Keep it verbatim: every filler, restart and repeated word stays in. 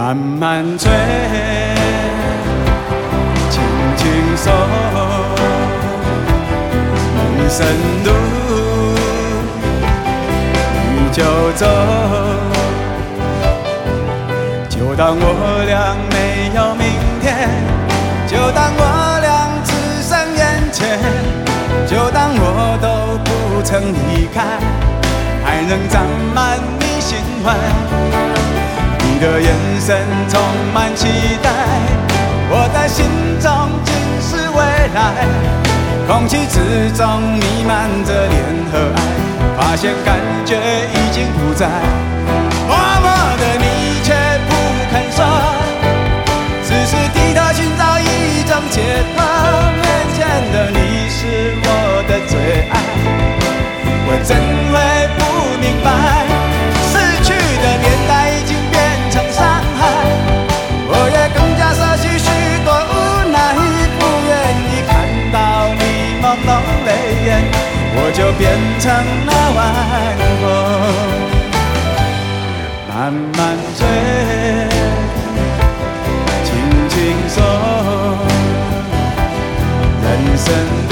慢慢追，轻轻松。人生路，你就走。就当我俩没有明天，就当我俩只剩眼前，就当我都不曾离开，还能占满你心怀。你的眼神充满期待，我在心中尽是未来。空气之中弥漫着恋和爱，发现感觉已经不在。默默的你却不肯说，只是低头寻找一种解脱。面前的你是我的最爱，我怎会不明白？失去的年代已经变成伤害，我也更加舍去许多无奈，不愿意看到你朦胧泪眼，我就变成了晚风。慢慢追，轻轻松，人生